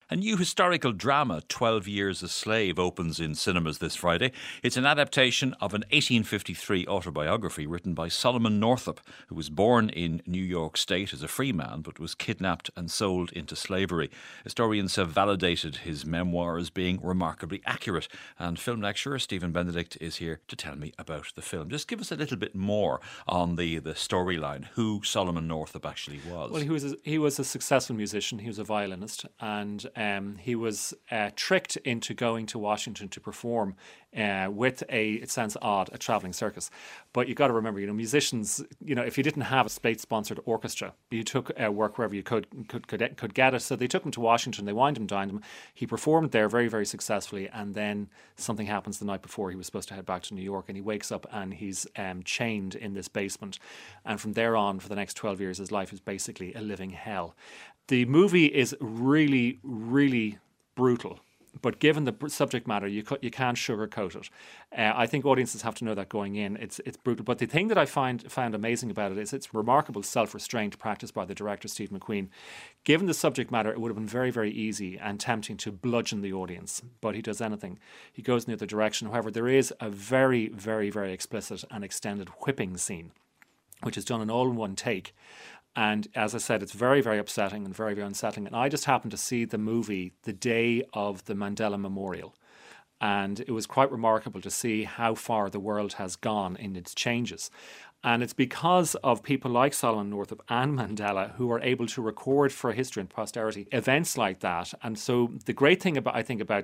A new historical drama, 12 Years a Slave, opens in cinemas this Friday. It's an adaptation of an 1853 autobiography written by Solomon Northup, who was born in New York State as a free man but was kidnapped and sold into slavery. Historians have validated his memoir as being remarkably accurate, and film lecturer Stephen Benedict is here to tell me about the film. Just give us a little bit more on the storyline, who Solomon Northup actually was. Well, he was a successful musician. He was a violinist, and he was tricked into going to Washington to perform with it sounds odd, a travelling circus. But you got to remember, musicians, if you didn't have a state-sponsored orchestra, you took work wherever you could get it. So they took him to Washington, they wined him, dined him. He performed there very, very successfully, and then something happens the night before he was supposed to head back to New York, and he wakes up and he's chained in this basement. And from there on, for the next 12 years, his life is basically a living hell. The movie is really, really brutal. But given the subject matter, you can't sugarcoat it. I think audiences have to know that going in. It's brutal. But the thing that I found amazing about it is its remarkable self-restraint practiced by the director, Steve McQueen. Given the subject matter, it would have been very, very easy and tempting to bludgeon the audience. But he does anything. He goes in the other direction. However, there is a very, very, very explicit and extended whipping scene, which is done in all in one take. And as I said, it's very, very upsetting and very, very unsettling. And I just happened to see the movie the day of the Mandela Memorial. And it was quite remarkable to see how far the world has gone in its changes. And it's because of people like Solomon Northup and Mandela who are able to record for history and posterity events like that. And so the great thing about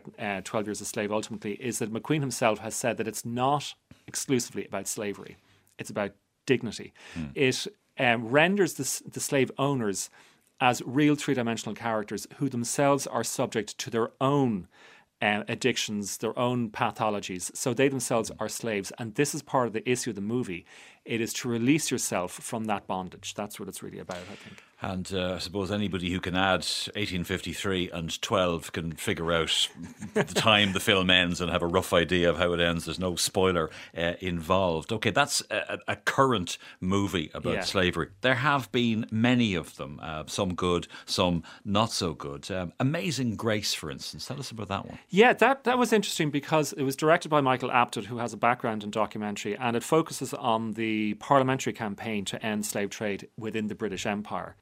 12 Years a Slave ultimately is that McQueen himself has said that it's not exclusively about slavery. It's about dignity. It renders the slave owners as real three-dimensional characters who themselves are subject to their own addictions, their own pathologies. So they themselves are slaves. And this is part of the issue of the movie. It is to release yourself from that bondage. That's what it's really about, I think. And I suppose anybody who can add 1853 and 12 can figure out the time the film ends and have a rough idea of how it ends. There's no spoiler involved. Okay, that's a current movie about slavery. There have been many of them, some good, some not so good. Amazing Grace, for instance. Tell us about that one. Yeah, that was interesting because it was directed by Michael Apted, who has a background in documentary, and it focuses on the parliamentary campaign to end slave trade within the British Empire.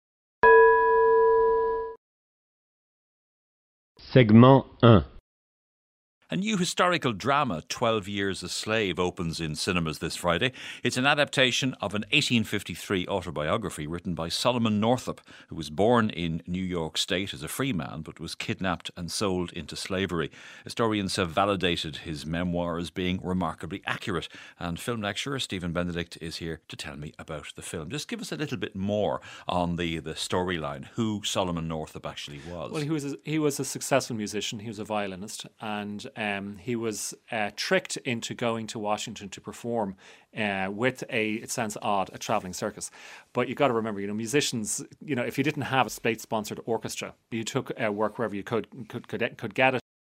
Segment 1. A new historical drama, 12 Years a Slave, opens in cinemas this Friday. It's an adaptation of an 1853 autobiography written by Solomon Northup, who was born in New York State as a free man but was kidnapped and sold into slavery. Historians have validated his memoir as being remarkably accurate, and film lecturer Stephen Benedict is here to tell me about the film. Just give us a little bit more on the storyline, who Solomon Northup actually was. Well, he was a successful musician. He was a violinist, and he was tricked into going to Washington to perform with it sounds odd, a travelling circus. But you got to remember, musicians, if you didn't have a state-sponsored orchestra, you took work wherever you could get it.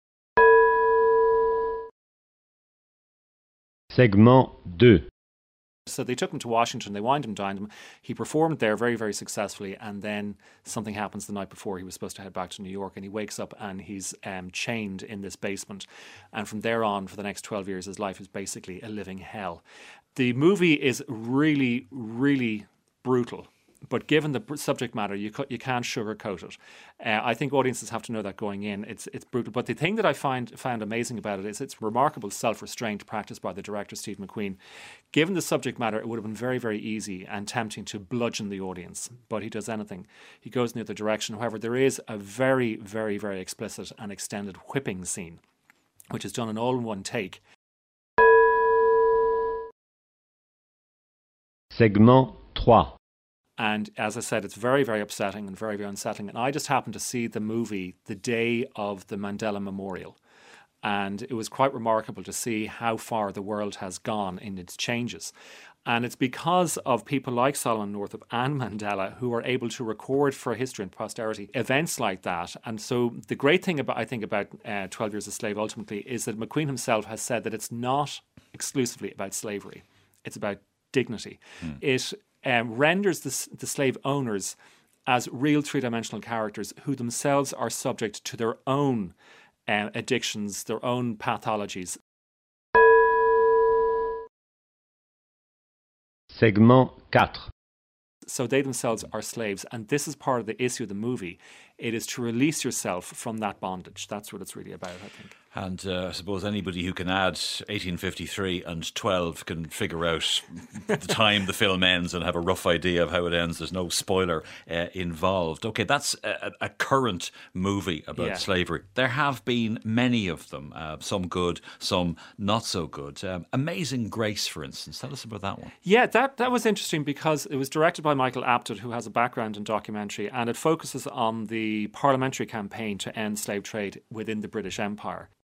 Segment 2. So they took him to Washington, they wined him, dined him. He performed there very, very successfully, and then something happens the night before he was supposed to head back to New York, and he wakes up and he's chained in this basement. And from there on, for the next 12 years, his life is basically a living hell. The movie is really, really brutal. But given the subject matter, you can't sugarcoat it. I think audiences have to know that going in. It's brutal. But the thing that I found amazing about it is its remarkable self-restraint practiced by the director, Steve McQueen. Given the subject matter, it would have been very, very easy and tempting to bludgeon the audience. But he does anything. He goes in the other direction. However, there is a very, very, very explicit and extended whipping scene, which is done in all in one take. Segment 3. And as I said, it's very, very upsetting and very, very unsettling. And I just happened to see the movie the day of the Mandela Memorial. And it was quite remarkable to see how far the world has gone in its changes. And it's because of people like Solomon Northup and Mandela who are able to record for history and posterity events like that. And so the great thing about 12 Years a Slave ultimately is that McQueen himself has said that it's not exclusively about slavery. It's about dignity. It renders the slave owners as real three-dimensional characters who themselves are subject to their own addictions, their own pathologies. Segment 4. So they themselves are slaves, and this is part of the issue of the movie. It is to release yourself from that bondage. That's what it's really about, I think. And I suppose anybody who can add 1853 and 12 can figure out the time the film ends and have a rough idea of how it ends. There's no spoiler involved. Okay, that's a current movie about slavery. There have been many of them, some good, some not so good. Amazing Grace, for instance. Tell us about that one. Yeah, that was interesting because it was directed by Michael Apted, who has a background in documentary, and it focuses on the parliamentary campaign to end slave trade within the British Empire.